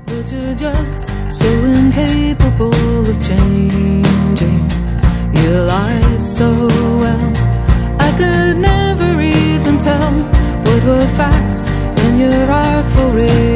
But you're just so incapable of changing. You lie so well, I could never even tell what were facts in your artful